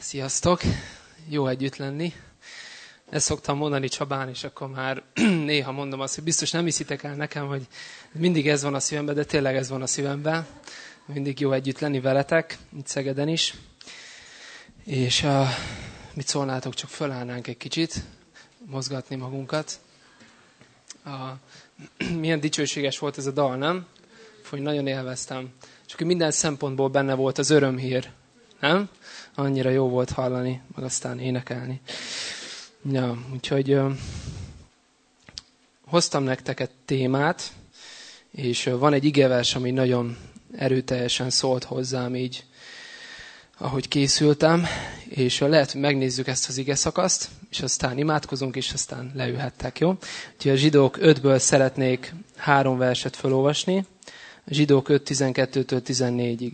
Sziasztok! Jó együtt lenni. Ezt szoktam mondani Csabán, és akkor már néha mondom azt, hogy biztos nem hiszitek el nekem, hogy mindig ez van a szívemben, de tényleg ez van a szívemben. Mindig jó együtt lenni veletek, itt Szegeden is. És mit szólnátok, csak fölállnánk egy kicsit, mozgatni magunkat. Milyen dicsőséges volt ez a dal, nem? Hogy nagyon élveztem. És akkor minden szempontból benne volt az örömhír, nem? Annyira jó volt hallani, meg aztán énekelni. Ja, úgyhogy hoztam nektek egy témát, és van egy igevers, ami nagyon erőteljesen szólt hozzám így, ahogy készültem, és lehet, hogy megnézzük ezt az igeszakaszt, és aztán imádkozunk, és aztán leülhettek, jó? Úgyhogy a Zsidók 5-ből szeretnék 3 verset felolvasni, a Zsidók 5, 12-től 14-ig.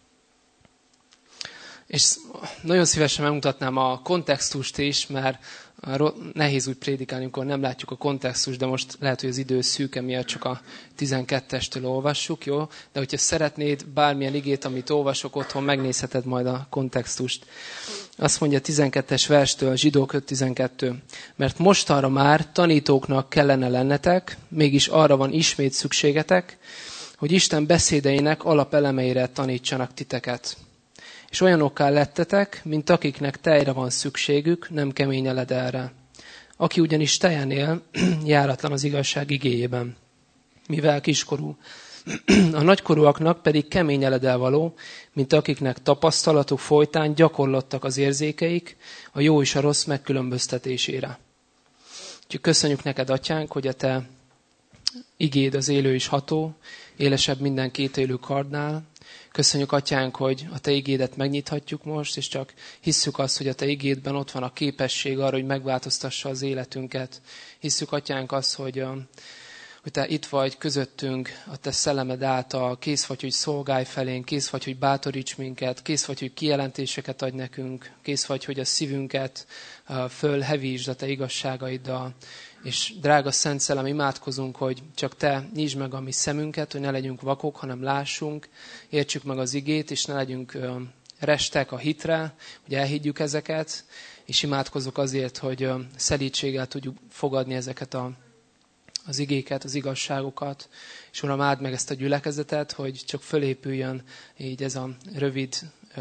És nagyon szívesen megmutatnám a kontextust is, mert nehéz úgy prédikálni, amikor nem látjuk a kontextust, de most lehet, hogy az idő szűke miatt csak a 12-estől olvassuk, jó? De hogyha szeretnéd bármilyen igét, amit olvasok otthon, megnézheted majd a kontextust. Azt mondja 12-es verstől, Zsidók 5.12. Mert mostanra már tanítóknak kellene lennetek, mégis arra van ismét szükségetek, hogy Isten beszédeinek alapelemeire tanítsanak titeket. És olyanokká lettetek, mint akiknek tejre van szükségük, nem kemény eledelre. Aki ugyanis tejen él, járatlan az igazság igéjében, mivel kiskorú. A nagykorúaknak pedig kemény eledel való, mint akiknek tapasztalatuk folytán gyakorlottak az érzékeik a jó és a rossz megkülönböztetésére. Úgyhogy köszönjük neked, Atyánk, hogy a te igéd az élő és ható, élesebb minden kétélű kardnál. Köszönjük, Atyánk, hogy a te igédet megnyithatjuk most, és csak hisszük azt, hogy a te igédben ott van a képesség arra, hogy megváltoztassa az életünket. Hisszük, Atyánk, azt, hogy te itt vagy közöttünk a te szellemed által, kész vagy, hogy szolgálj felénk, kész vagy, hogy bátoríts minket, kész vagy, hogy kijelentéseket adj nekünk, kész vagy, hogy a szívünket fölhevítsd a te igazságaiddal. És drága Szent Szellem, imádkozunk, hogy csak te nyisd meg a mi szemünket, hogy ne legyünk vakok, hanem lássunk, értsük meg az igét, és ne legyünk restek a hitre, hogy elhiggyük ezeket, és imádkozok azért, hogy szelídséggel tudjuk fogadni ezeket az igéket, az igazságokat, és Uram, áld meg ezt a gyülekezetet, hogy csak fölépüljön így ez a rövid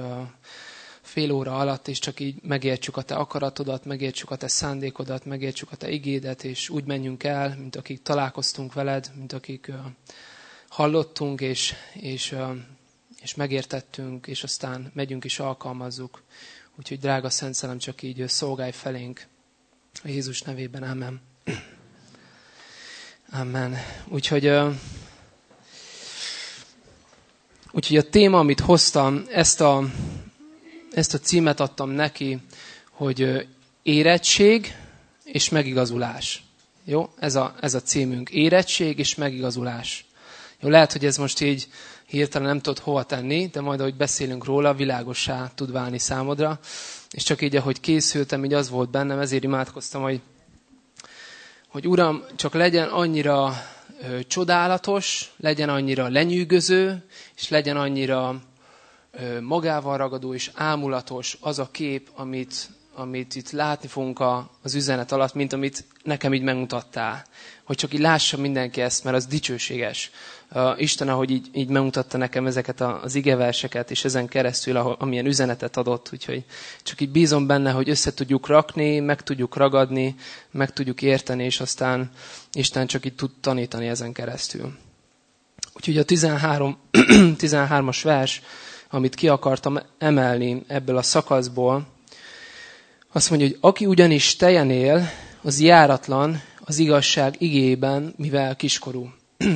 fél óra alatt, és csak így megértsük a te akaratodat, megértsük a te szándékodat, megértsük a te igédet, és úgy menjünk el, mint akik találkoztunk veled, mint akik hallottunk, és megértettünk, és aztán megyünk és alkalmazzuk. Úgyhogy drága Szent Szellem, csak így szolgálj felénk. A Jézus nevében, amen. Amen. Úgyhogy a téma, amit hoztam, ezt a címet adtam neki, hogy érettség és megigazulás. Jó? Ez a címünk. Érettség és megigazulás. Jó, lehet, hogy ez most így hirtelen nem tudod hova tenni, de majd, ahogy beszélünk róla, világossá tud válni számodra. És csak így, ahogy készültem, így az volt bennem, ezért imádkoztam, hogy Uram, csak legyen annyira csodálatos, legyen annyira lenyűgöző, és legyen annyira magával ragadó és ámulatos az a kép, amit itt látni fogunk az üzenet alatt, mint amit nekem így megmutattál. Hogy csak így lássa mindenki ezt, mert az dicsőséges. Isten, ahogy így megmutatta nekem ezeket az igeverseket, és ezen keresztül, amilyen üzenetet adott, úgyhogy csak így bízom benne, hogy össze tudjuk rakni, meg tudjuk ragadni, meg tudjuk érteni, és aztán Isten csak így tud tanítani ezen keresztül. Úgyhogy a 13-as vers, amit ki akartam emelni ebből a szakaszból, azt mondja, hogy aki ugyanis tejen él, az járatlan az igazság igéjében, mivel kiskorú.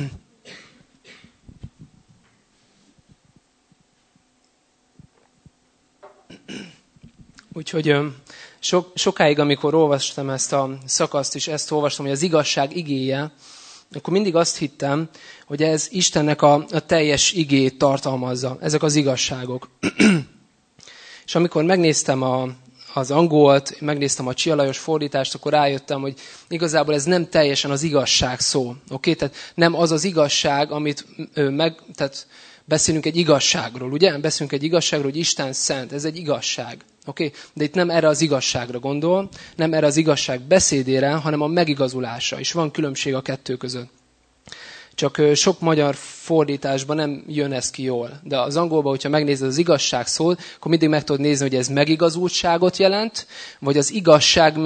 Úgyhogy sokáig, amikor olvastam ezt a szakaszt, és ezt olvastam, hogy az igazság igéje, akkor mindig azt hittem, hogy ez Istennek a teljes igét tartalmazza, ezek az igazságok. És amikor megnéztem az angolt, megnéztem a Csia Lajos fordítást, akkor rájöttem, hogy igazából ez nem teljesen az igazság szó. Okay? Tehát nem az az igazság, amit Beszélünk egy igazságról, ugye? Beszélünk egy igazságról, hogy Isten szent, ez egy igazság. Okay? De itt nem erre az igazságra gondol, nem erre az igazság beszédére, hanem a megigazulásra. És van különbség a kettő között. Csak sok magyar fordításban nem jön ez ki jól. De az angolban, hogyha megnézed az igazság szót, akkor mindig meg tudod nézni, hogy ez megigazultságot jelent, vagy az igazság,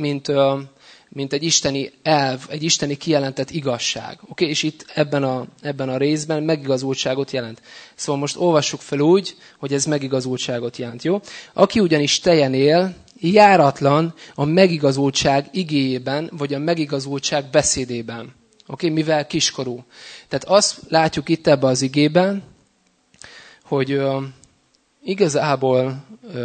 mint egy isteni elv, egy isteni kijelentett igazság. Okay? És itt ebben a részben megigazultságot jelent. Szóval most olvassuk fel úgy, hogy ez megigazultságot jelent. Jó? Aki ugyanis tejen él, járatlan a megigazultság igéjében, vagy a megigazultság beszédében. Okay? Mivel kiskorú. Tehát azt látjuk itt ebben az igében, hogy igazából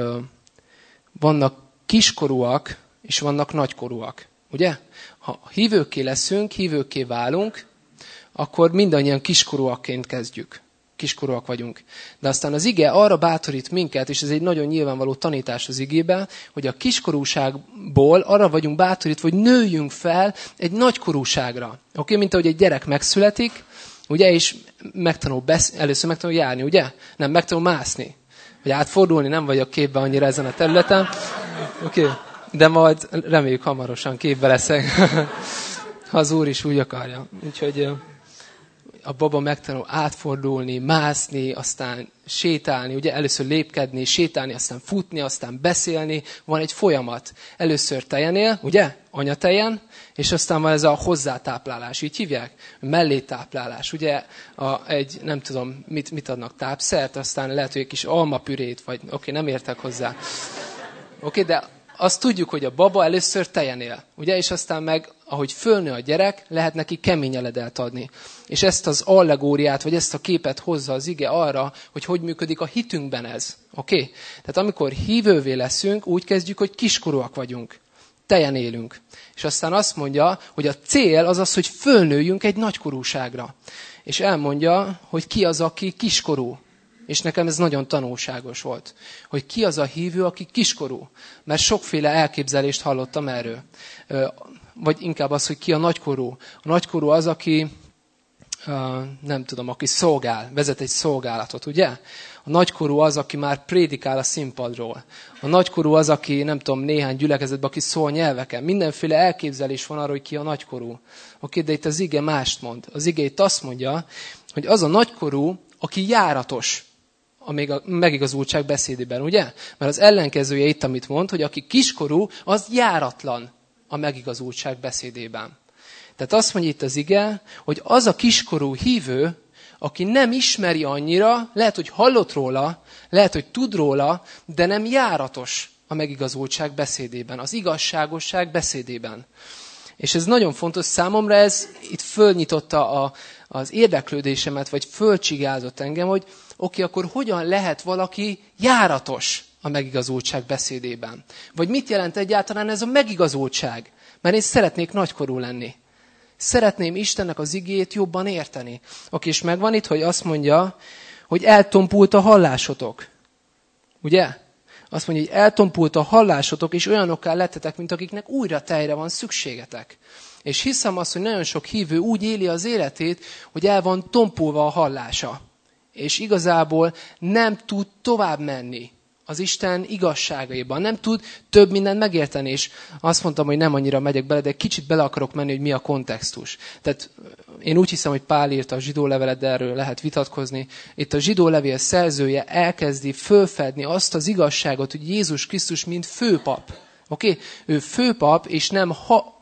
vannak kiskorúak, és vannak nagykorúak. Ugye? Ha hívőkké leszünk, hívőkké válunk, akkor mindannyian kiskorúakként kezdjük. Kiskorúak vagyunk. De aztán az ige arra bátorít minket, és ez egy nagyon nyilvánvaló tanítás az igében, hogy a kiskorúságból arra vagyunk bátorítva, hogy nőjünk fel egy nagykorúságra. Oké? Mint ahogy egy gyerek megszületik, ugye, és először megtanul járni, ugye? Nem, megtanul mászni. Vagy átfordulni, nem vagyok képben annyira ezen a területen. Oké? De majd reméljük hamarosan képbe leszek, ha az Úr is úgy akarja. Úgyhogy a baba megtanul átfordulni, mászni, aztán sétálni, ugye először lépkedni, sétálni, aztán futni, aztán beszélni. Van egy folyamat. Először tejen él, ugye? Anyatejen, és aztán van ez a hozzátáplálás, így hívják? Mellétáplálás. Ugye nem tudom, mit adnak, tápszert, aztán lehet, hogy egy kis almapürét, vagy nem értek hozzá. De azt tudjuk, hogy a baba először tejen él, ugye? És aztán meg, ahogy fölnő a gyerek, lehet neki kemény eledelt adni. És ezt az allegóriát, vagy ezt a képet hozza az ige arra, hogy működik a hitünkben ez. Oké? Tehát amikor hívővé leszünk, úgy kezdjük, hogy kiskorúak vagyunk. Tejen élünk. És aztán azt mondja, hogy a cél az az, hogy fölnőjünk egy nagykorúságra. És elmondja, hogy ki az, aki kiskorú. És nekem ez nagyon tanulságos volt, hogy ki az a hívő, aki kiskorú. Mert sokféle elképzelést hallottam erről. Vagy inkább az, hogy ki a nagykorú. A nagykorú az, aki, aki szolgál, vezet egy szolgálatot, ugye? A nagykorú az, aki már prédikál a színpadról. A nagykorú az, aki, néhány gyülekezetben, aki szól nyelveken. Mindenféle elképzelés van arra, hogy ki a nagykorú. De itt az ige mást mond. Az ige itt azt mondja, hogy az a nagykorú, aki járatos a megigazultság beszédében, ugye? Mert az ellenkezője itt, amit mond, hogy aki kiskorú, az járatlan a megigazultság beszédében. Tehát azt mondja itt az ige, hogy az a kiskorú hívő, aki nem ismeri annyira, lehet, hogy hallott róla, lehet, hogy tud róla, de nem járatos a megigazultság beszédében, az igazságosság beszédében. És ez nagyon fontos számomra, ez itt fölnyitotta az érdeklődésemet, vagy fölcsigázott engem, hogy akkor hogyan lehet valaki járatos a megigazultság beszédében? Vagy mit jelent egyáltalán ez a megigazultság? Mert én szeretnék nagykorú lenni. Szeretném Istennek az igéjét jobban érteni. És megvan itt, hogy azt mondja, hogy eltompult a hallásotok. Ugye? Azt mondja, hogy eltompult a hallásotok, és olyanokká lettetek, mint akiknek újra tejre van szükségetek. És hiszem azt, hogy nagyon sok hívő úgy éli az életét, hogy el van tompulva a hallása. És igazából nem tud tovább menni az Isten igazságaiban. Nem tud több mindent megérteni. És azt mondtam, hogy nem annyira megyek bele, de kicsit bele akarok menni, hogy mi a kontextus. Tehát én úgy hiszem, hogy Pál írta a zsidó levelet, de erről lehet vitatkozni. Itt a zsidó levél szerzője elkezdi fölfedni azt az igazságot, hogy Jézus Krisztus mint főpap. Ő főpap, és nem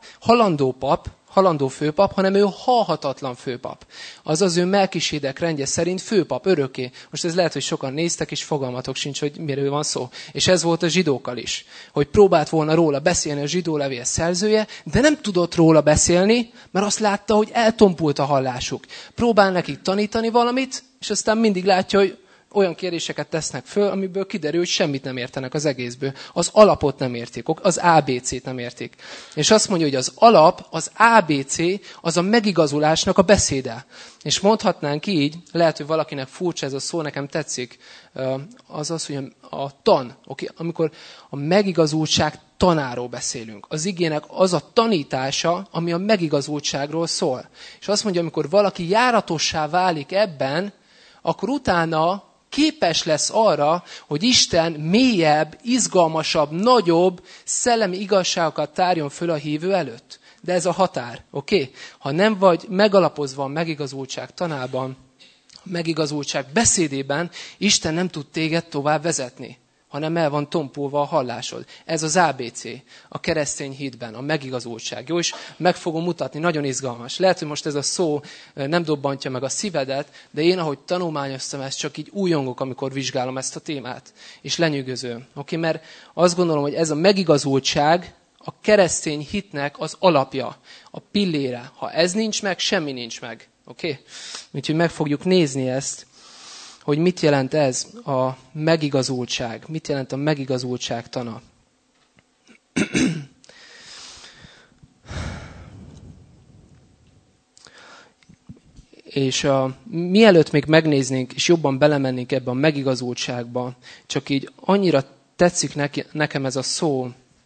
halandó főpap, hanem ő halhatatlan főpap. Azaz ő Melkisédek rendje szerint főpap, örökké. Most ez lehet, hogy sokan néztek, és fogalmatok sincs, hogy miről van szó. És ez volt a zsidókkal is. Hogy próbált volna róla beszélni a zsidó levél szerzője, de nem tudott róla beszélni, mert azt látta, hogy eltompult a hallásuk. Próbál nekik tanítani valamit, és aztán mindig látja, hogy olyan kérdéseket tesznek föl, amiből kiderül, hogy semmit nem értenek az egészből. Az alapot nem értik, az ABC-t nem értik. És azt mondja, hogy az alap, az ABC, az a megigazulásnak a beszéde. És mondhatnánk így, lehet, hogy valakinek furcsa ez a szó, nekem tetszik, az az, hogy a tan, amikor a megigazultság tanáról beszélünk. Az igének az a tanítása, ami a megigazultságról szól. És azt mondja, amikor valaki járatossá válik ebben, akkor utána képes lesz arra, hogy Isten mélyebb, izgalmasabb, nagyobb szellemi igazságokat tárjon föl a hívő előtt. De ez a határ, oké? Ha nem vagy megalapozva a megigazultság tanában, a megigazultság beszédében, Isten nem tud téged tovább vezetni, hanem el van tompulva a hallásod. Ez az ABC, a keresztény hitben, a megigazultság. Jó, és meg fogom mutatni, nagyon izgalmas. Lehet, hogy most ez a szó nem dobbantja meg a szívedet, de én, ahogy tanulmányoztam ezt, csak így újongok, amikor vizsgálom ezt a témát. És lenyűgöző. Oké, mert azt gondolom, hogy ez a megigazultság a keresztény hitnek az alapja, a pillére. Ha ez nincs meg, semmi nincs meg. Oké? Úgyhogy meg fogjuk nézni ezt, hogy mit jelent ez a megigazultság. Mit jelent a megigazultság tana. És mielőtt még megnéznénk, és jobban belemennénk ebbe a megigazultságba, csak így annyira tetszik nekem ez a szó,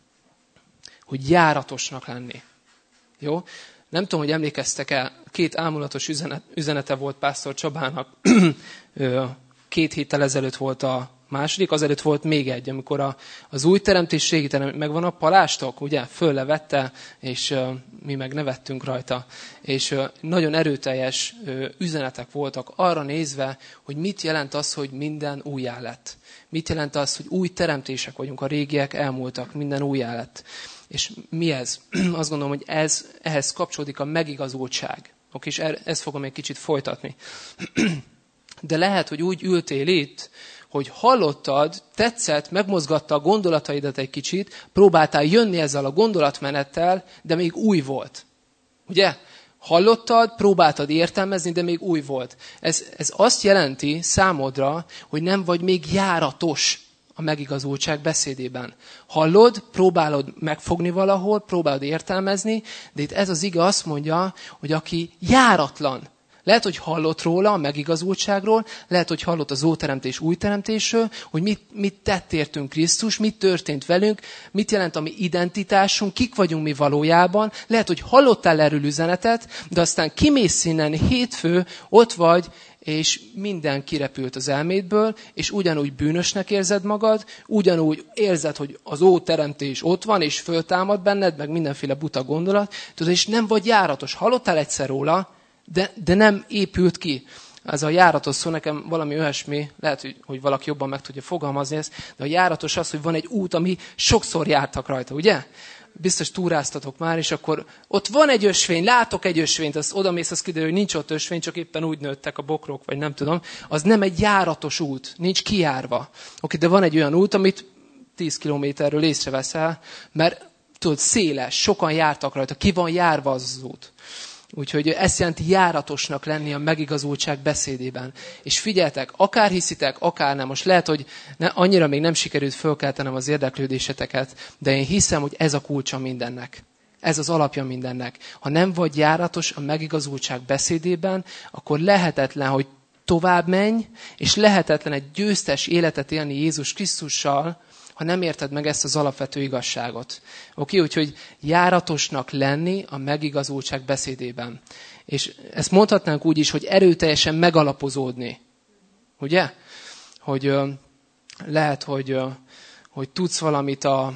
hogy járatosnak lenni. Jó? Nem tudom, hogy emlékeztek-e, 2 ámulatos üzenete volt Pásztor Csabának. 2 héttel ezelőtt volt a második, azelőtt volt még egy, amikor az új teremtés, régi teremtés, megvan a palástok, ugye? Föllevette, és mi meg nevettünk rajta. És nagyon erőteljes üzenetek voltak arra nézve, hogy mit jelent az, hogy minden újjá lett. Mit jelent az, hogy új teremtések vagyunk, a régiek elmúltak, minden újjá lett. És mi ez? Azt gondolom, hogy ehhez kapcsolódik a megigazultság. Oké, és ezt fogom egy kicsit folytatni. De lehet, hogy úgy ültél itt, hogy hallottad, tetszett, megmozgatta a gondolataidat egy kicsit, próbáltál jönni ezzel a gondolatmenettel, de még új volt. Ugye? Hallottad, próbáltad értelmezni, de még új volt. Ez azt jelenti számodra, hogy nem vagy még járatos a megigazultság beszédében. Hallod, próbálod megfogni valahol, próbálod értelmezni, de itt ez az ige azt mondja, hogy aki járatlan. Lehet, hogy hallott róla, a megigazultságról, lehet, hogy hallott az óteremtés, új teremtésről, hogy mit tett értünk Krisztus, mit történt velünk, mit jelent a mi identitásunk, kik vagyunk mi valójában. Lehet, hogy hallottál erről üzenetet, de aztán kimész innen hétfő, ott vagy, és minden kirepült az elmédből, és ugyanúgy bűnösnek érzed magad, ugyanúgy érzed, hogy az óteremtés ott van, és föltámad benned, meg mindenféle buta gondolat, tudod, és nem vagy járatos. Hallottál egyszer róla, de nem épült ki. Ez a járatos szó nekem valami olyasmi, lehet, hogy valaki jobban meg tudja fogalmazni ezt, de a járatos az, hogy van egy út, ami sokszor jártak rajta, ugye? Biztos túráztatok már, és akkor ott van egy ösvény, látok egy ösvényt, az odamész, az kiderül, hogy nincs ott ösvény, csak éppen úgy nőttek a bokrok, vagy nem tudom. Az nem egy járatos út, nincs kijárva. Oké, de van egy olyan út, amit 10 kilométerről észreveszel, mert tudod, széles, sokan jártak rajta, ki van járva az út. Úgyhogy ezt jelenti járatosnak lenni a megigazultság beszédében. És figyeltek, akár hiszitek, akár nem. Most lehet, hogy annyira még nem sikerült fölkeltenem az érdeklődéseteket, de én hiszem, hogy ez a kulcsa mindennek. Ez az alapja mindennek. Ha nem vagy járatos a megigazultság beszédében, akkor lehetetlen, hogy tovább menj, és lehetetlen egy győztes életet élni Jézus Krisztussal, ha nem érted meg ezt az alapvető igazságot. Oké, úgyhogy járatosnak lenni a megigazultság beszédében. És ezt mondhatnánk úgy is, hogy erőteljesen megalapozódni. Ugye? Hogy lehet, hogy tudsz valamit a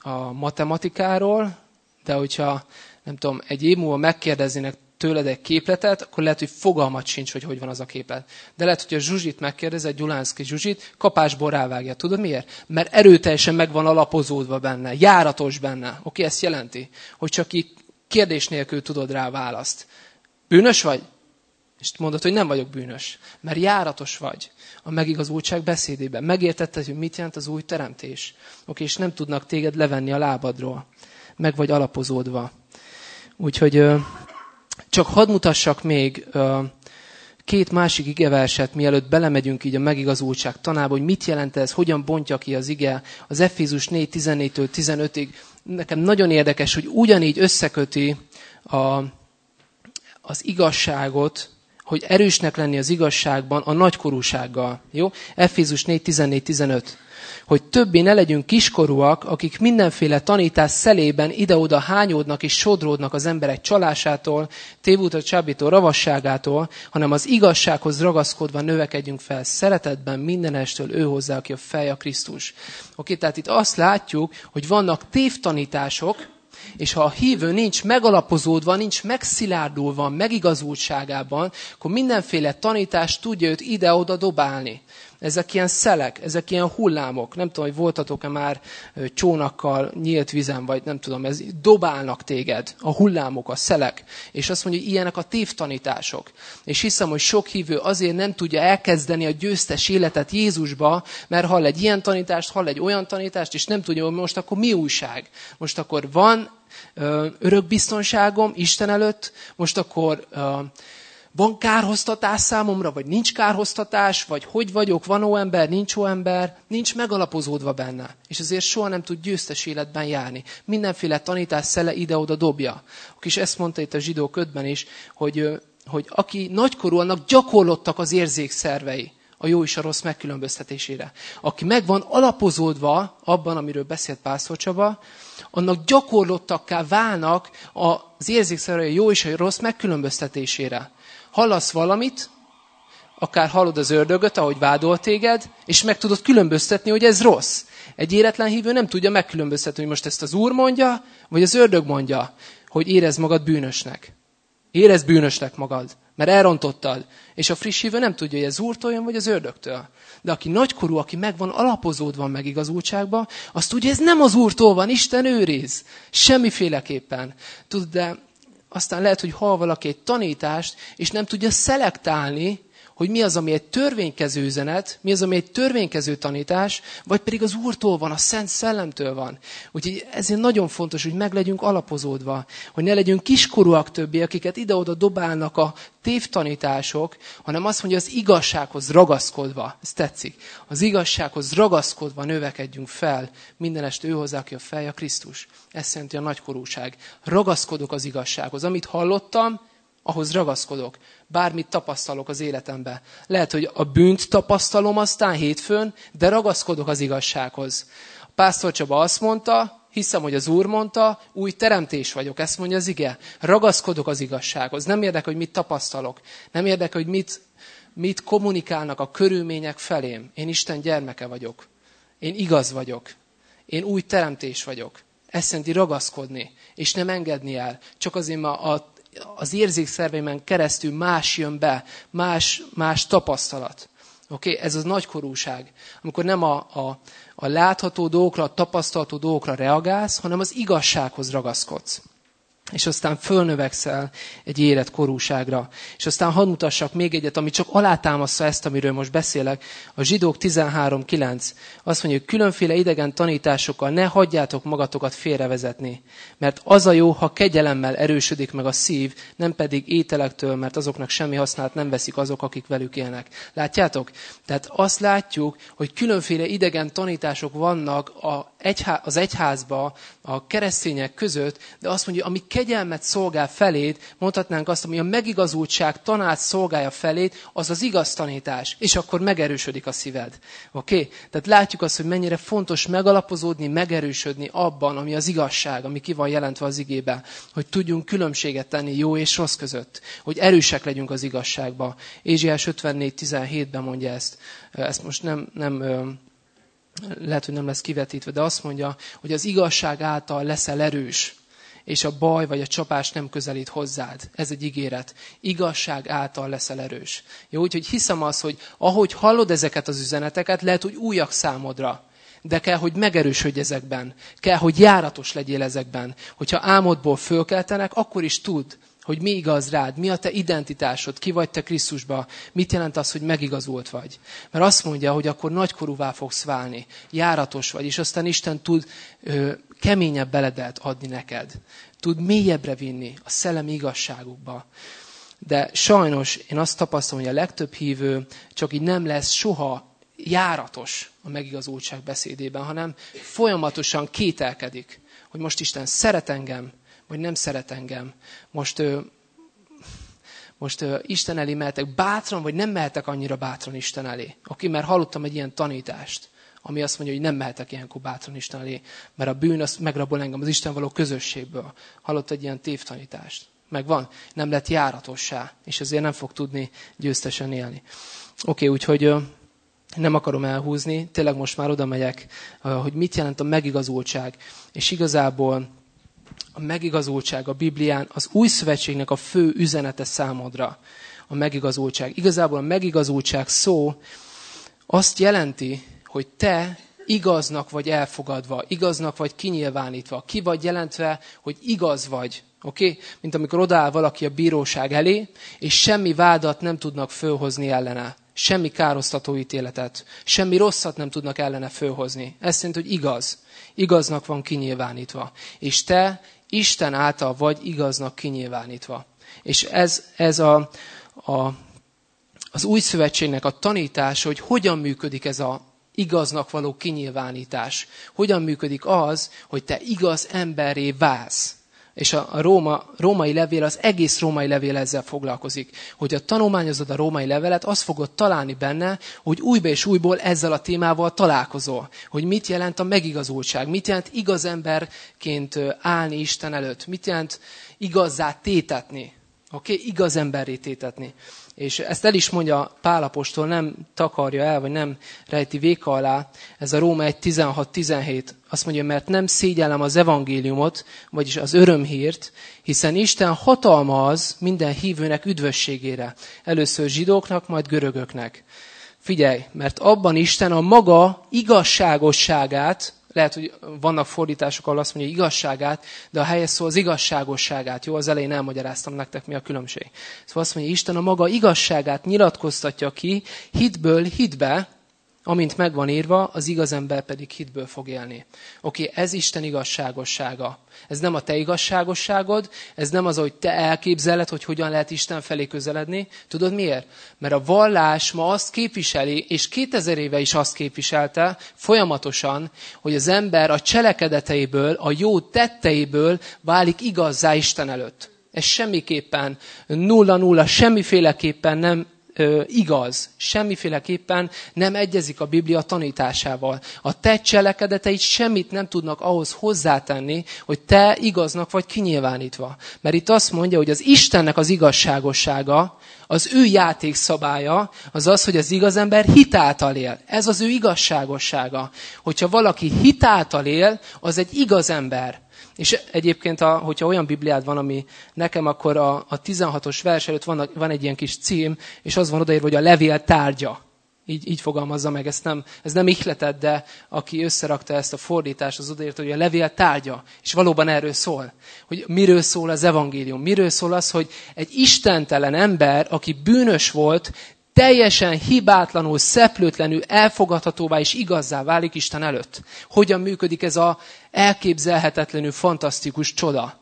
matematikáról, de hogyha, nem tudom, egy év múlva megkérdeznének tőled egy képletet, akkor lehet, hogy fogalmat sincs, hogy van az a képlet. De lehet, hogy a Zsuzsit megkérdezed, Gyulánszki Zsuzsit, kapásból rávágja. Tudod miért? Mert erőteljesen meg van alapozódva benne, járatos benne. Oké, ezt jelenti, hogy csak így kérdés nélkül tudod rá választ. Bűnös vagy? És mondod, hogy nem vagyok bűnös. Mert járatos vagy a megigazultság beszédében. Megértetted, hogy mit jelent az új teremtés. Oké, és nem tudnak téged levenni a lábadról. Meg vagy alapozódva. Úgyhogy csak hadd mutassak még 2 másik igeverset, mielőtt belemegyünk így a megigazultság tanába, hogy mit jelent ez, hogyan bontja ki az ige. Az Efézus 4:14-től 15-ig. Nekem nagyon érdekes, hogy ugyanígy összeköti az igazságot, hogy erősnek lenni az igazságban a nagykorúsággal. Jó? Efézus 4:14-15. hogy többé ne legyünk kiskorúak, akik mindenféle tanítás szelében ide-oda hányódnak és sodródnak az emberek csalásától, tévútra csábító ravasságától, hanem az igazsághoz ragaszkodva növekedjünk fel szeretetben mindenestől ő hozzá, aki a fej, a Krisztus. Oké, tehát itt azt látjuk, hogy vannak tévtanítások, és ha a hívő nincs megalapozódva, nincs megszilárdulva megigazultságában, akkor mindenféle tanítást tudja őt ide-oda dobálni. Ezek ilyen szelek, ezek ilyen hullámok. Nem tudom, hogy voltatok-e már csónakkal nyílt vizen, vagy nem tudom, ez dobálnak téged, a hullámok, a szelek. És azt mondja, hogy ilyenek a tévtanítások. És hiszem, hogy sok hívő azért nem tudja elkezdeni a győztes életet Jézusba, mert hall egy ilyen tanítást, hall egy olyan tanítást, és nem tudja, hogy most akkor mi újság. Most akkor van örökbiztonságom Isten előtt, most akkor van kárhoztatás számomra, vagy nincs kárhoztatás, vagy hogy vagyok, van óember, nincs óember, nincs megalapozódva benne. És ezért soha nem tud győztes életben járni. Mindenféle tanítás szele ide-oda dobja. És ezt mondta itt a Zsidók 5-ben is, hogy aki nagykorú, annak gyakorlottak az érzékszervei a jó és a rossz megkülönböztetésére. Aki meg van alapozódva abban, amiről beszélt Pásztor Csaba, annak gyakorlottakká válnak az érzékszervei a jó és a rossz megkülönböztetésére. Hallasz valamit, akár hallod az ördögöt, ahogy vádol téged, és meg tudod különböztetni, hogy ez rossz. Egy éretlen hívő nem tudja megkülönböztetni, hogy most ezt az Úr mondja, vagy az ördög mondja, hogy érezd magad bűnösnek. Érezd bűnösnek magad, mert elrontottad. És a friss hívő nem tudja, hogy ez Úrtól jön, vagy az ördögtől. De aki nagykorú, aki meg van alapozódva megigazultságba, azt tudja, ez nem az Úrtól van, Isten őriz. Semmiféleképpen. Tudod, de aztán lehet, hogy hall valaki egy tanítást, és nem tudja szelektálni, hogy mi az, ami egy törvénykező üzenet, mi az, ami egy törvénykező tanítás, vagy pedig az Úrtól van, a Szent Szellemtől van. Úgyhogy ezért nagyon fontos, hogy meg legyünk alapozódva, hogy ne legyünk kiskorúak többé, akiket ide-oda dobálnak a tévtanítások, hanem azt mondja, az igazsághoz ragaszkodva, ez tetszik, az igazsághoz ragaszkodva növekedjünk fel, mindenest ő hozzá, aki a fej, a Krisztus. Ez jelenti a nagykorúság. Ragaszkodok az igazsághoz. Amit hallottam, ahhoz ragaszkodok. Bármit tapasztalok az életemben. Lehet, hogy a bűnt tapasztalom aztán hétfőn, de ragaszkodok az igazsághoz. A Pásztor Csaba azt mondta, hiszem, hogy az Úr mondta, új teremtés vagyok, ezt mondja az ige. Ragaszkodok az igazsághoz. Nem érdekel, hogy mit tapasztalok. Nem érdekel, hogy mit kommunikálnak a körülmények felém. Én Isten gyermeke vagyok. Én igaz vagyok. Én új teremtés vagyok. Ezt jelenti ragaszkodni, és nem engedni el. Csak azért, mert az érzékszerveimen keresztül más jön be, más tapasztalat. Oké? Ez az nagykorúság. Amikor nem a látható dolgokra, a tapasztalható dolgokra reagálsz, hanem az igazsághoz ragaszkodsz. És aztán fölnövekszel egy életkorúságra. És aztán hadd mutassak még egyet, ami csak alátámasztja ezt, amiről most beszélek. A Zsidók 13.9. Azt mondja, hogy különféle idegen tanításokkal ne hagyjátok magatokat félrevezetni. Mert az a jó, ha kegyelemmel erősödik meg a szív, nem pedig ételektől, mert azoknak semmi hasznát nem veszik azok, akik velük élnek. Látjátok? Tehát azt látjuk, hogy különféle idegen tanítások vannak az egyházba, a keresztények között, de azt mondja, ami kegyelmet szolgál feléd, mondhatnánk azt, ami a megigazultság tanács szolgálja feléd, az az igaz tanítás, és akkor megerősödik a szíved. Oké? Tehát látjuk azt, hogy mennyire fontos megalapozódni, megerősödni abban, ami az igazság, ami ki van jelentve az igében, hogy tudjunk különbséget tenni jó és rossz között, hogy erősek legyünk az igazságba. Ézsaiás 54.17-ben mondja ezt. Ezt most nem lehet, hogy nem lesz kivetítve, de azt mondja, hogy az igazság által leszel erős, és a baj vagy a csapás nem közelít hozzád. Ez egy ígéret. Igazság által leszel erős. Jó, úgyhogy hiszem azt, hogy ahogy hallod ezeket az üzeneteket, lehet, hogy újak számodra. De kell, hogy megerősödj ezekben. Kell, hogy járatos legyél ezekben. Hogyha álmodból fölkeltenek, akkor is tudd, hogy mi igaz rád, mi a te identitásod, ki vagy te Krisztusba, mit jelent az, hogy megigazult vagy. Mert azt mondja, hogy akkor nagykorúvá fogsz válni, járatos vagy, és aztán Isten tud keményebb beledet adni neked. Tud mélyebbre vinni a szellemi igazságukba. De sajnos én azt tapasztalom, hogy a legtöbb hívő csak így nem lesz soha járatos a megigazultság beszédében, hanem folyamatosan kételkedik, hogy most Isten szeret engem, vagy nem szeret engem. Most Isten elé mehetek bátran, vagy nem mehetek annyira bátran Isten elé. Oké, mert hallottam egy ilyen tanítást. ami azt mondja, hogy nem mehetek ilyenkor bátran Isten elé, mert a bűn az megrabol engem az Isten való közösségből. Hallott egy ilyen tévtanítást? Megvan? Nem lett járatossá, és ezért nem fog tudni győztesen élni. Oké, úgyhogy nem akarom elhúzni, tényleg most már oda megyek, hogy mit jelent a megigazultság. És igazából a megigazultság a Biblián az új szövetségnek a fő üzenete számodra. A megigazultság. Igazából a megigazultság szó azt jelenti, hogy te igaznak vagy elfogadva, igaznak vagy kinyilvánítva, ki vagy jelentve, hogy igaz vagy. Oké? Mint amikor odaáll valaki a bíróság elé, és semmi vádat nem tudnak fölhozni ellene. Semmi károsztató ítéletet, semmi rosszat nem tudnak ellene fölhozni. Ez szerint, hogy igaz. Igaznak van kinyilvánítva. És te Isten által vagy igaznak kinyilvánítva. És ez az új szövetségnek a tanítása, hogy hogyan működik ez a igaznak való kinyilvánítás. Hogyan működik az, hogy te igaz emberré válsz. És a római levél, az egész római levél ezzel foglalkozik. Hogyha tanulmányozod a római levelet, azt fogod találni benne, hogy újból és újból ezzel a témával találkozol. Hogy mit jelent a megigazultság, mit jelent igaz emberként állni Isten előtt, mit jelent igazzá tétetni. Igaz emberré tétetni. És ezt el is mondja Pál apostol, nem takarja el, vagy nem rejti véka alá. Ez a Róma 1:16-17. Azt mondja, mert nem szégyellem az evangéliumot, vagyis az örömhírt, hiszen Isten hatalma az minden hívőnek üdvösségére. Először zsidóknak, majd görögöknek. Figyelj, mert abban Isten a maga igazságosságát, lehet, hogy vannak fordítások, ahol azt mondja igazságát, de a helyes szó az igazságosságát. Jó, az elején elmagyaráztam nektek, mi a különbség. Szóval azt mondja, Isten a maga igazságát nyilatkoztatja ki hitből hitbe, amint megvan írva, az igaz ember pedig hitből fog élni. Ez Isten igazságossága. Ez nem a te igazságosságod, ez nem az, hogy te elképzeled, hogy hogyan lehet Isten felé közeledni. Tudod miért? Mert a vallás ma azt képviseli, és 2000 éve is azt képviselte folyamatosan, hogy az ember a cselekedeteiből, a jó tetteiből válik igazzá Isten előtt. Ez semmiképpen 0-0, semmiféleképpen nem igaz, semmiféleképpen nem egyezik a Biblia tanításával. A te cselekedeteid semmit nem tudnak ahhoz hozzátenni, hogy te igaznak vagy kinyilvánítva. Mert itt azt mondja, hogy az Istennek az igazságossága, az ő játékszabálya, az az, hogy az igaz ember hitáltal él. Ez az ő igazságossága. Hogyha valaki hitáltal él, az egy igaz ember. És egyébként, hogyha olyan Bibliád van, ami nekem, akkor a 16-os vers előtt van egy ilyen kis cím, és az van odaírva, hogy a levél tárgya. Így fogalmazza meg, ez nem ihleted, de aki összerakta ezt a fordítást, az odaírta, hogy a levél tárgya. És valóban erről szól. Hogy miről szól az evangélium. Miről szól az, hogy egy istentelen ember, aki bűnös volt, teljesen hibátlanul, szeplőtlenül elfogadhatóvá és igazzá válik Isten előtt. Hogyan működik ez az elképzelhetetlenül fantasztikus csoda?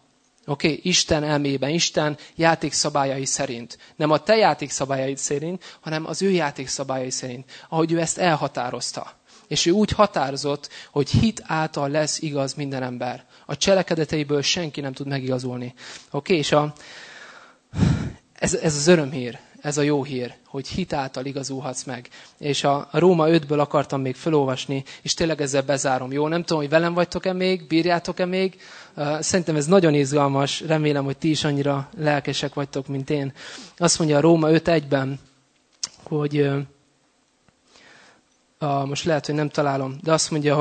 Isten elmében, Isten játékszabályai szerint. Nem a te játékszabályai szerint, hanem az ő játékszabályai szerint. Ahogy ő ezt elhatározta. És ő úgy határozott, hogy hit által lesz igaz minden ember. A cselekedeteiből senki nem tud megigazulni. És ez az örömhír. Ez a jó hír, hogy hit által igazulhatsz meg. És a Róma 5-ből akartam még felolvasni, és tényleg ezzel bezárom. Jó, nem tudom, hogy velem vagytok-e még, bírjátok-e még. Szerintem ez nagyon izgalmas, remélem, hogy ti is annyira lelkesek vagytok, mint én. Azt mondja a Róma 5:1-ben, hogy most lehet, hogy nem találom, de azt mondja,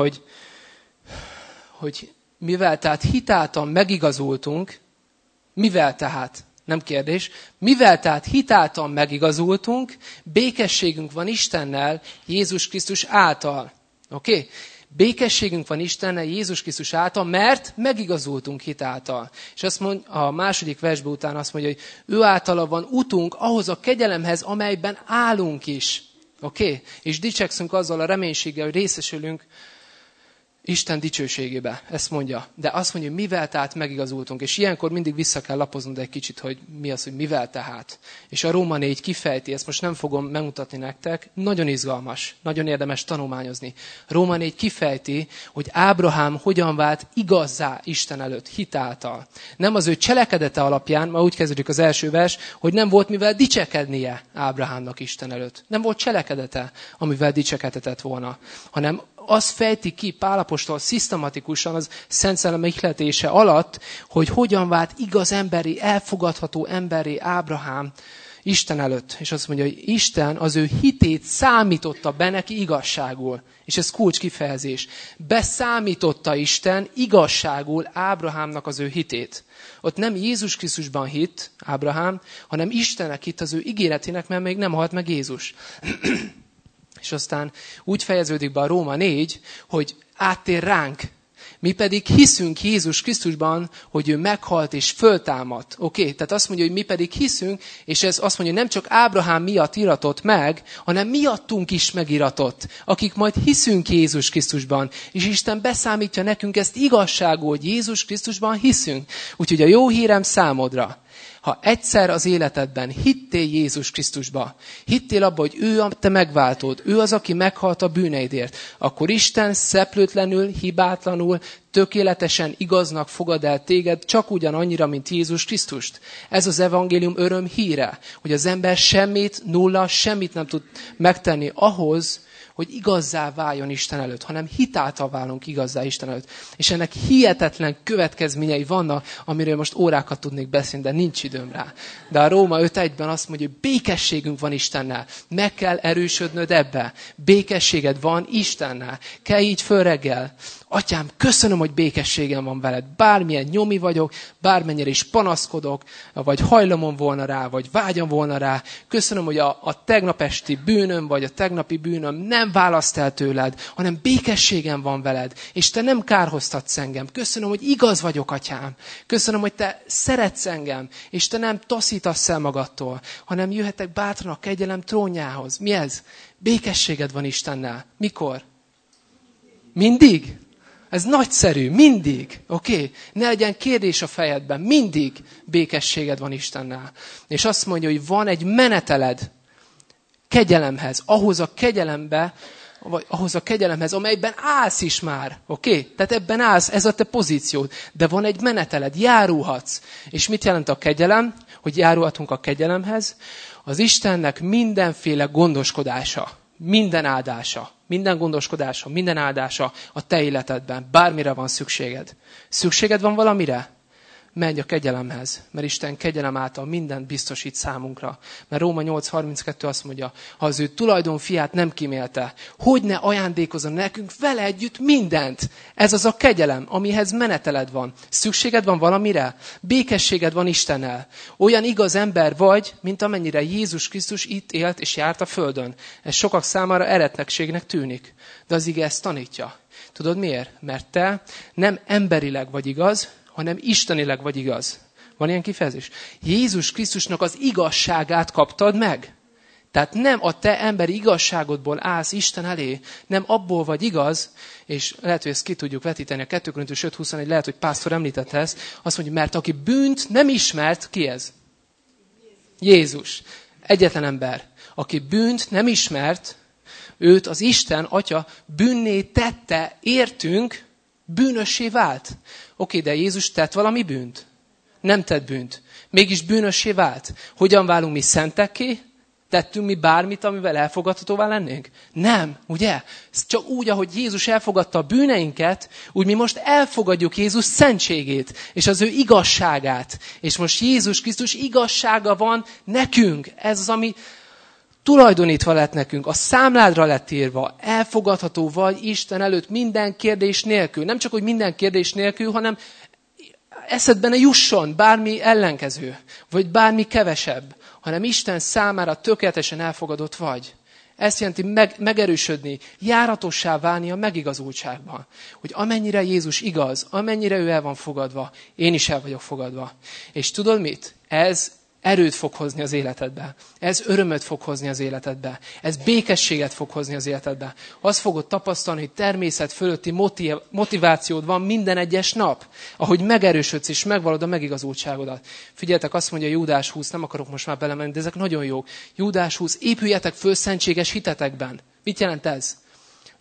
hogy mivel tehát hit által megigazultunk, mivel tehát? Nem kérdés. Mivel tehát hitáltal megigazultunk, békességünk van Istennel, Jézus Krisztus által. Békességünk van Istennel, Jézus Krisztus által, mert megigazultunk hitáltal. És azt mondja, a második versbe után azt mondja, hogy ő általa van utunk ahhoz a kegyelemhez, amelyben állunk is. És dicsekszünk azzal a reménységgel, hogy részesülünk Isten dicsőségébe, ezt mondja. De azt mondja, hogy mivel tehát megigazultunk. És ilyenkor mindig vissza kell lapoznod egy kicsit, hogy mi az, hogy mivel tehát. És a Róma 4 kifejti, ezt most nem fogom megmutatni nektek, nagyon izgalmas, nagyon érdemes tanulmányozni. Róma 4 kifejti, hogy Ábrahám hogyan vált igazzá Isten előtt, hitáltal. Nem az ő cselekedete alapján, ma úgy kezdődik az első vers, hogy nem volt mivel dicsekednie Ábrahámnak Isten előtt. Nem volt cselekedete, amivel dicsekedhetett volna, hanem az fejti ki Pál apostol szisztematikusan az Szent Szellem ihletése alatt, hogy hogyan vált igaz emberi, elfogadható emberi Ábrahám Isten előtt. És azt mondja, hogy Isten az ő hitét számította be neki igazságul. És ez kulcs kifejezés. Beszámította Isten igazságul Ábrahámnak az ő hitét. Ott nem Jézus Krisztusban hitt Ábrahám, hanem Istennek hitt az ő ígéretének, mert még nem halt meg Jézus. És aztán úgy fejeződik be a Róma 4, hogy áttér ránk. Mi pedig hiszünk Jézus Krisztusban, hogy ő meghalt és föltámadt. Oké? Tehát azt mondja, hogy mi pedig hiszünk, és ez azt mondja, hogy nem csak Ábrahám miatt iratott meg, hanem miattunk is megiratott, akik majd hiszünk Jézus Krisztusban. És Isten beszámítja nekünk ezt igazságul, hogy Jézus Krisztusban hiszünk. Úgyhogy a jó hírem számodra. Ha egyszer az életedben hittél Jézus Krisztusba, hittél abba, hogy ő a te megváltód, ő az, aki meghalt a bűneidért, akkor Isten szeplőtlenül, hibátlanul, tökéletesen igaznak fogad el téged, csak ugyanannyira, mint Jézus Krisztust. Ez az evangélium öröm híre, hogy az ember semmit nem tud megtenni ahhoz, hogy igazzá váljon Isten előtt, hanem hitáltal válunk igazzá Isten előtt. És ennek hihetetlen következményei vannak, amiről most órákat tudnék beszélni, de nincs időm rá. De a Róma 5.1-ben azt mondja, hogy békességünk van Istennel. Meg kell erősödnöd ebbe. Békességed van Istennel. Kell így föl reggel. Atyám, köszönöm, hogy békességem van veled. Bármilyen nyomi vagyok, bármennyire is panaszkodok, vagy hajlamom volna rá, vagy vágyam volna rá. Köszönöm, hogy a tegnap esti bűnöm, vagy a tegnapi bűnöm nem választ el tőled, hanem békességem van veled, és te nem kárhoztatsz engem. Köszönöm, hogy igaz vagyok, atyám. Köszönöm, hogy te szeretsz engem, és te nem taszítasz el magadtól, hanem jöhetek bátran a kegyelem trónjához. Mi ez? Békességed van Istennel. Mikor? Mindig? Ez nagyszerű, mindig, oké? Ne legyen kérdés a fejedben, mindig békességed van Istennel. És azt mondja, hogy van egy meneteled kegyelemhez, ahhoz a kegyelemhez, amelyben állsz is már, oké? Tehát ebben állsz, ez a te pozíciód, de van egy meneteled, járulhatsz. És mit jelent a kegyelem? Hogy járulhatunk a kegyelemhez? Az Istennek mindenféle gondoskodása, minden áldása, minden gondoskodása, minden áldása a te életedben. Bármire van szükséged. Szükséged van valamire? Menj a kegyelemhez, mert Isten kegyelem által mindent biztosít számunkra. Mert Róma 8.32 azt mondja, ha az ő tulajdon fiát nem kímélte, hogy ne ajándékozzon nekünk vele együtt mindent. Ez az a kegyelem, amihez meneteled van. Szükséged van valamire? Békességed van Istennel. Olyan igaz ember vagy, mint amennyire Jézus Krisztus itt élt és járt a földön. Ez sokak számára eretnekségnek tűnik. De az ige ezt tanítja. Tudod miért? Mert te nem emberileg vagy igaz, hanem istenileg vagy igaz. Van ilyen kifejezés? Jézus Krisztusnak az igazságát kaptad meg. Tehát nem a te emberi igazságodból állsz Isten elé, nem abból vagy igaz, és lehet, hogy ezt ki tudjuk vetíteni, a 2 Korintus 5.21, lehet, hogy pásztor említette ezt, azt mondja, mert aki bűnt nem ismert, ki ez? Jézus. Egyetlen ember. Aki bűnt nem ismert, őt az Isten, Atya bűnné tette, értünk, bűnössé vált. Oké, de Jézus tett valami bűnt? Nem tett bűnt. Mégis bűnössé vált. Hogyan válunk mi szentekké? Tettünk mi bármit, amivel elfogadhatóvá lennénk? Nem, ugye? Csak úgy, ahogy Jézus elfogadta a bűneinket, úgy mi most elfogadjuk Jézus szentségét, és az ő igazságát. És most Jézus Krisztus igazsága van nekünk. Ez az, ami tulajdonítva lett nekünk, a számládra lett írva, elfogadható vagy Isten előtt minden kérdés nélkül. Nem csak, hogy minden kérdés nélkül, hanem eszedbe ne jusson bármi ellenkező, vagy bármi kevesebb, hanem Isten számára tökéletesen elfogadott vagy. Ezt jelenti megerősödni, járatossá válni a megigazultságban. Hogy amennyire Jézus igaz, amennyire ő el van fogadva, én is el vagyok fogadva. És tudod mit? Ez erőt fog hozni az életedbe. Ez örömöt fog hozni az életedbe. Ez békességet fog hozni az életedbe. Azt fogod tapasztalni, hogy természet fölötti motivációd van minden egyes nap. Ahogy megerősödsz és megvalod a megigazultságodat. Figyeljetek, azt mondja Júdás 20, nem akarok most már belemenni, de ezek nagyon jók. Júdás 20, épüljetek föl szentséges hitetekben. Mit jelent ez?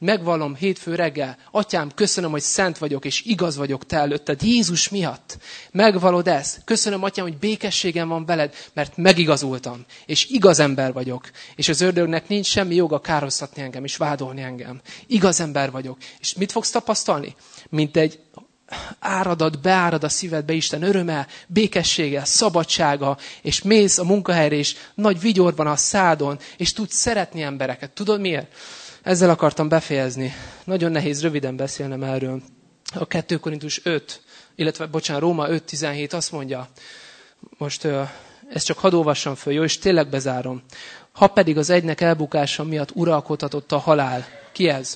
megvallom hétfő reggel, Atyám, köszönöm, hogy szent vagyok, és igaz vagyok te előtted, Jézus miatt. Megvallod ezt. Köszönöm, Atyám, hogy békességem van veled, mert megigazultam, és igaz ember vagyok. És az ördögnek nincs semmi joga károztatni engem, és vádolni engem. Igaz ember vagyok. És mit fogsz tapasztalni? Mint egy beárad a szívedbe Isten öröme, békessége, szabadsága, és mész a munkahelyre, és nagy vigyor van a szádon, és tudsz szeretni embereket. Tudod miért? Ezzel akartam befejezni. Nagyon nehéz röviden beszélnem erről. A 2 Korintus 5, Róma 5.17 azt mondja, most ezt csak hadd olvassam föl, jó, és tényleg bezárom. Ha pedig az egynek elbukása miatt uralkodhatott a halál. Ki ez?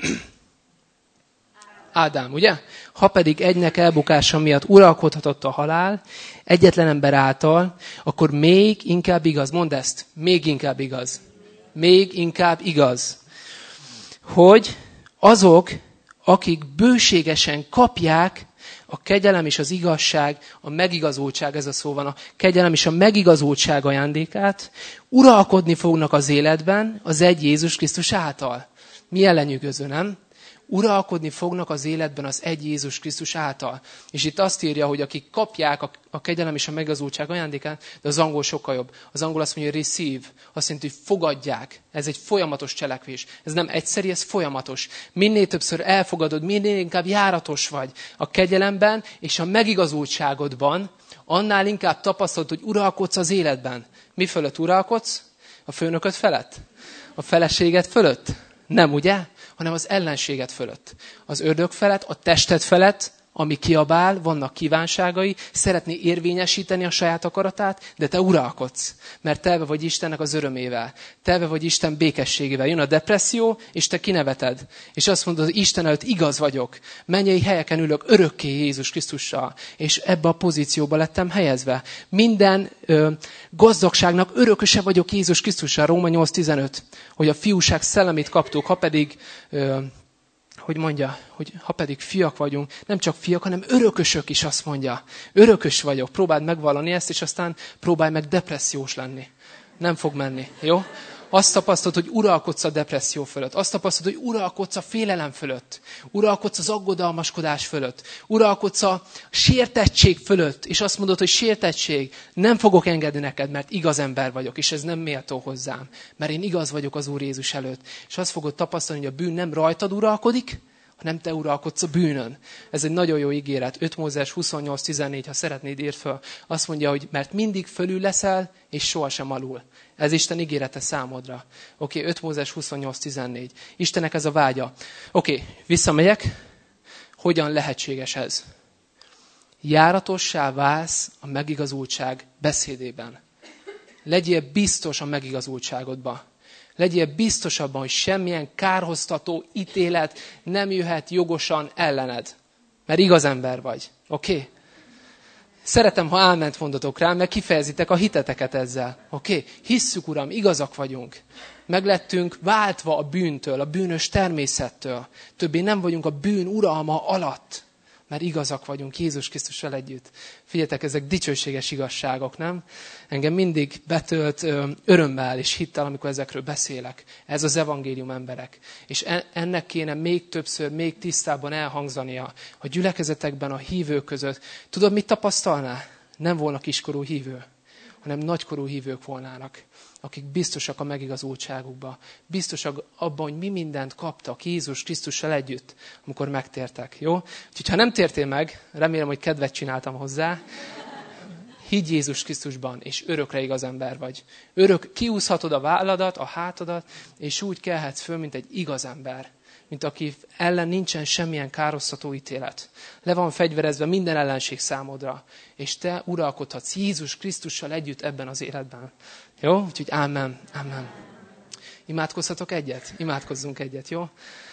Ádám, ugye? Ha pedig egynek elbukása miatt uralkodhatott a halál, egyetlen ember által, akkor még inkább igaz. Mondd ezt. Még inkább igaz. Még inkább igaz. Hogy azok, akik bőségesen kapják a kegyelem és az igazság, a megigazultság, ez a szó van, a kegyelem és a megigazultság ajándékát, uralkodni fognak az életben az egy Jézus Krisztus által. Mi ellenyűgöző, nem? Uralkodni fognak az életben az egy Jézus Krisztus által. És itt azt írja, hogy akik kapják a kegyelem és a megigazultság ajándékát, de az angol sokkal jobb. Az angol azt mondja, receive, azt jelenti, hogy fogadják. Ez egy folyamatos cselekvés. Ez nem egyszerű, ez folyamatos. Minél többször elfogadod, minél inkább járatos vagy a kegyelemben és a megigazultságodban, annál inkább tapasztalod, hogy uralkodsz az életben. Mi fölött uralkodsz? A főnököd felett? A feleséged fölött? Nem, ugye? Hanem az ellenséget fölött. Az ördög felett, a tested felett, ami kiabál, vannak kívánságai, szeretné érvényesíteni a saját akaratát, de te uralkodsz, mert telve vagy Istennek az örömével, telve vagy Isten békességével. Jön a depresszió, és te kineveted. És azt mondod, hogy Isten előtt igaz vagyok, mennyei helyeken ülök örökké Jézus Krisztussal, és ebbe a pozícióba lettem helyezve. Minden gazdagságnak örököse vagyok Jézus Krisztussal, Róma 8.15, hogy a fiúság szellemét kaptuk, ha pedig... hogy mondja, hogy ha pedig fiak vagyunk, nem csak fiak, hanem örökösök is, azt mondja. Örökös vagyok, próbáld megvallani ezt, és aztán próbálj meg depressziós lenni. Nem fog menni, jó? Azt tapasztalod, hogy uralkodsz a depresszió fölött. Azt tapasztalod, hogy uralkodsz a félelem fölött. Uralkodsz az aggodalmaskodás fölött. Uralkodsz a sértettség fölött. És azt mondod, hogy sértettség, nem fogok engedni neked, mert igaz ember vagyok, és ez nem méltó hozzám. Mert én igaz vagyok az Úr Jézus előtt. És azt fogod tapasztalni, hogy a bűn nem rajtad uralkodik, hanem te uralkodsz a bűnön. Ez egy nagyon jó ígéret. 5 Mózes 28.14, ha szeretnéd, írd föl. Azt mondja, hogy mert mindig fölül leszel, és sohasem alul. Ez Isten ígérete számodra. Oké, 5 Mózes 28.14. Istennek ez a vágya. Oké, visszamegyek. Hogyan lehetséges ez? Járatossá válsz a megigazultság beszédében. Legyél biztos a megigazultságodba. Legyél biztos abban, hogy semmilyen kárhoztató ítélet nem jöhet jogosan ellened. Mert igaz ember vagy. Oké? Szeretem, ha áment mondatok rá, mert kifejezitek a hiteteket ezzel. Oké? Hisszük, Uram, igazak vagyunk. Meglettünk váltva a bűntől, a bűnös természettől. Többé nem vagyunk a bűn uralma alatt. Mert igazak vagyunk Jézus Krisztussal együtt. Figyeljetek, ezek dicsőséges igazságok, nem? Engem mindig betölt örömmel és hittel, amikor ezekről beszélek. Ez az evangélium, emberek. És ennek kéne még többször, még tisztábban elhangzania a gyülekezetekben, a hívők között. Tudod, mit tapasztalnál? Nem volna kiskorú hívő, hanem nagykorú hívők volnának, akik biztosak a megigazultságukba, biztosak abban, hogy mi mindent kaptak Jézus Krisztussal együtt, amikor megtértek. Jó? Úgyhogy ha nem tértél meg, remélem, hogy kedvet csináltam hozzá, higgy Jézus Krisztusban, és örökre igaz ember vagy. Kiúszhatod a válladat, a hátadat, és úgy kelhetsz föl, mint egy igaz ember. Mint aki ellen nincsen semmilyen károsztató ítélet. Le van fegyverezve minden ellenség számodra. És te uralkodhatsz Jézus Krisztussal együtt ebben az életben. Jó? Úgyhogy ámen, ámen. Imádkozhatok egyet? Imádkozzunk egyet, jó?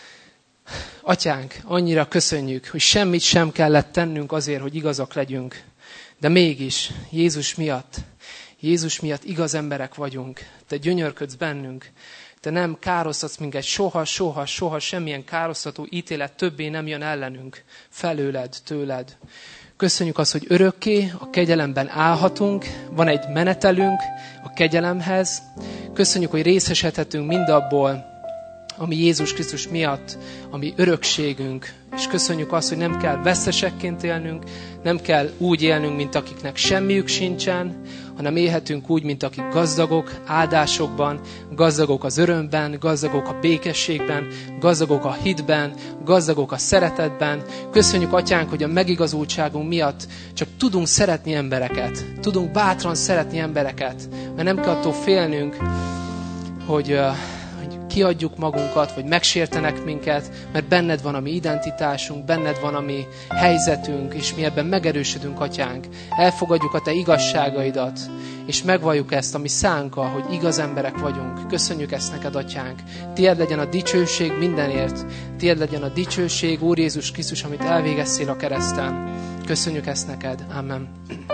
Atyánk, annyira köszönjük, hogy semmit sem kellett tennünk azért, hogy igazak legyünk. De mégis, Jézus miatt igaz emberek vagyunk. Te gyönyörködsz bennünk. Te nem károsztatsz minket, soha semmilyen károsztató ítélet többé nem jön ellenünk, felőled, tőled. Köszönjük azt, hogy örökké a kegyelemben állhatunk, van egy menetelünk a kegyelemhez. Köszönjük, hogy részesedhetünk mindabból, ami Jézus Krisztus miatt, ami örökségünk. És köszönjük azt, hogy nem kell vesztesekként élnünk, nem kell úgy élnünk, mint akiknek semmiük sincsen, hanem élhetünk úgy, mint akik gazdagok áldásokban, gazdagok az örömben, gazdagok a békességben, gazdagok a hitben, gazdagok a szeretetben. Köszönjük, Atyánk, hogy a megigazultságunk miatt csak tudunk szeretni embereket, tudunk bátran szeretni embereket, mert nem kell attól félnünk, hogy kiadjuk magunkat, vagy megsértenek minket, mert benned van a mi identitásunk, benned van a mi helyzetünk, és mi ebben megerősödünk, Atyánk. Elfogadjuk a Te igazságaidat, és megvalljuk ezt, ami szánka, hogy igaz emberek vagyunk. Köszönjük ezt neked, Atyánk. Tied legyen a dicsőség mindenért. Tied legyen a dicsőség, Úr Jézus Krisztus, amit elvégeztél a kereszten. Köszönjük ezt neked. Amen.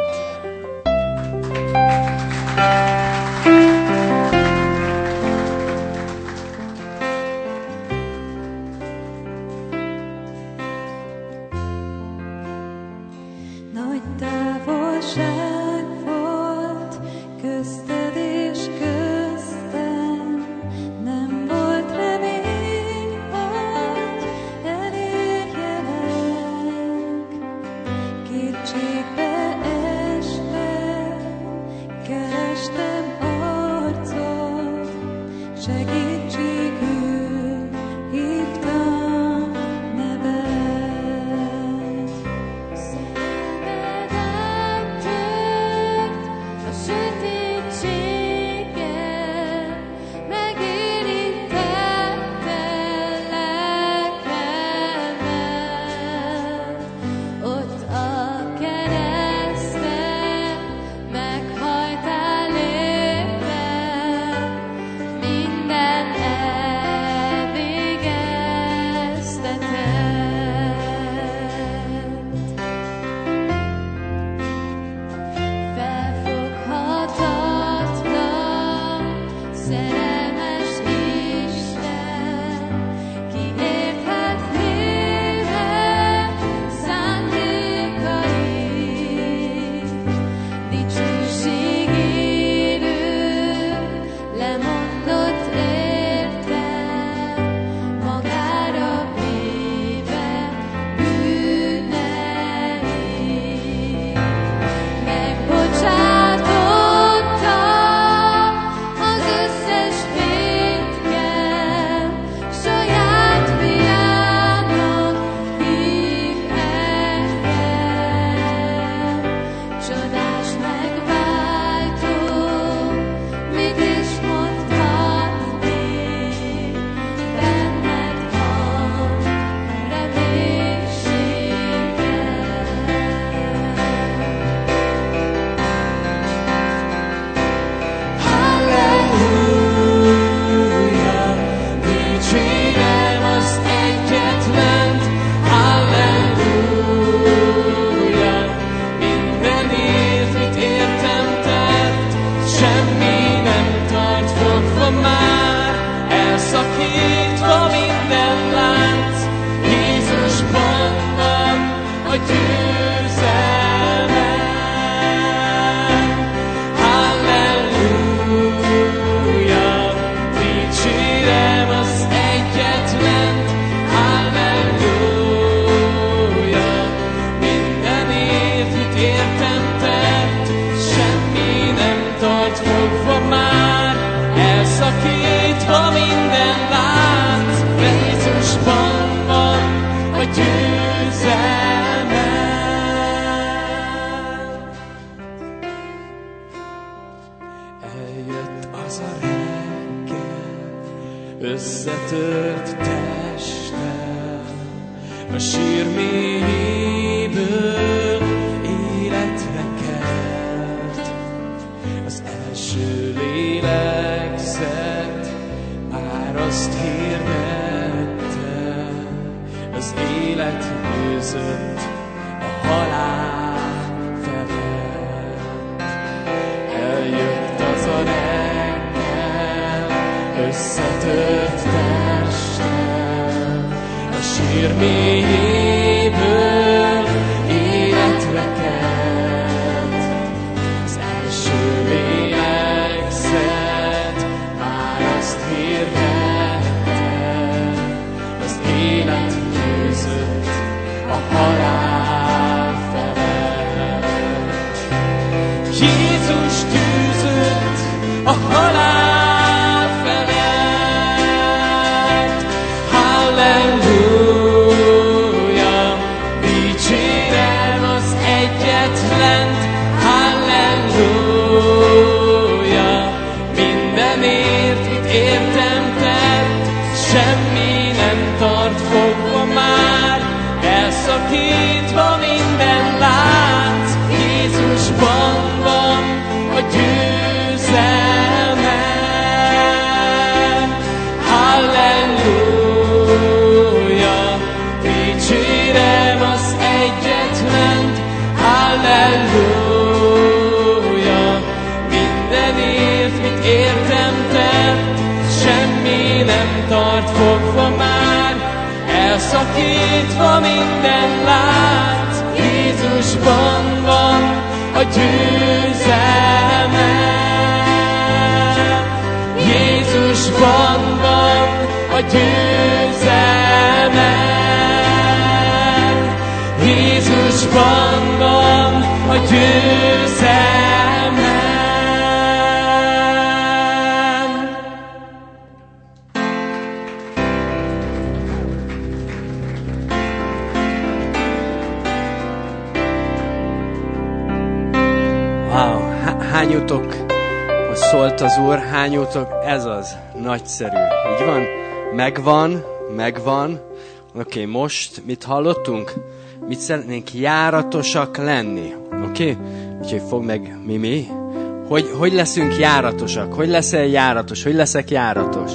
lát, mert Jézusban van a győzelem. Halleluja, dicsérem azt egyetlen, halleluja, minden nép mit értemtett, semmi nem tart fog ma már elszakítva minden lánc. Jézusban van a győzelem. Halleluja, egyetlent, halleluja. Mindenért, mit értem tett, semmi nem tart fogva már, elszakítva minden lánc, Jézusban van a győzelme. Halleluja, dicsérem az egyetlent, halleluja. Mindenért, mit értem tett, semmi nem tart fogva már, elszakítva minden lánc, Jézusban van a győzelme. Jézusban van a győzelme. Jézusban van a győzelme. Wow, hányutok, hogy szólt az Úr, hányutok, ez az, nagyszerű. Így van? Megvan. Oké, most mit hallottunk? Mit szeretnénk járatosak lenni? Oké? Úgyhogy fog meg Mimi. Hogy leszünk járatosak? Hogy leszel járatos? Hogy leszek járatos?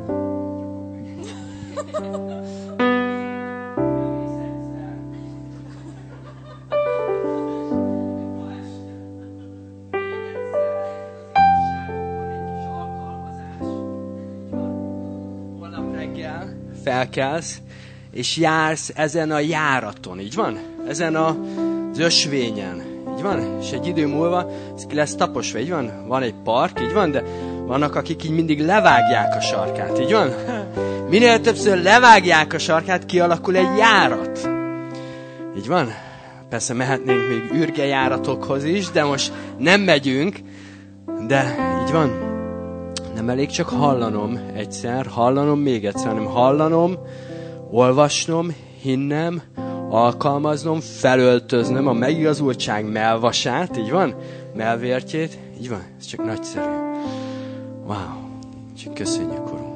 Felkelsz, és jársz ezen a járaton, így van? Ezen az ösvényen, így van? És egy idő múlva ez ki lesz taposva, így van? Van egy park, így van? De vannak, akik így mindig levágják a sarkát, így van? Minél többször levágják a sarkát, kialakul egy járat. Így van? Persze mehetnénk még ürgejáratokhoz is, de most nem megyünk, de így van. Nem elég csak hallanom egyszer, hallanom még egyszer, hanem hallanom, olvasnom, hinnem, alkalmaznom, felöltöznöm a megigazultság melvasát, így van? Melvértjét, így van? Ez csak nagyszerű. Wow! Csak köszönjük, Urunk.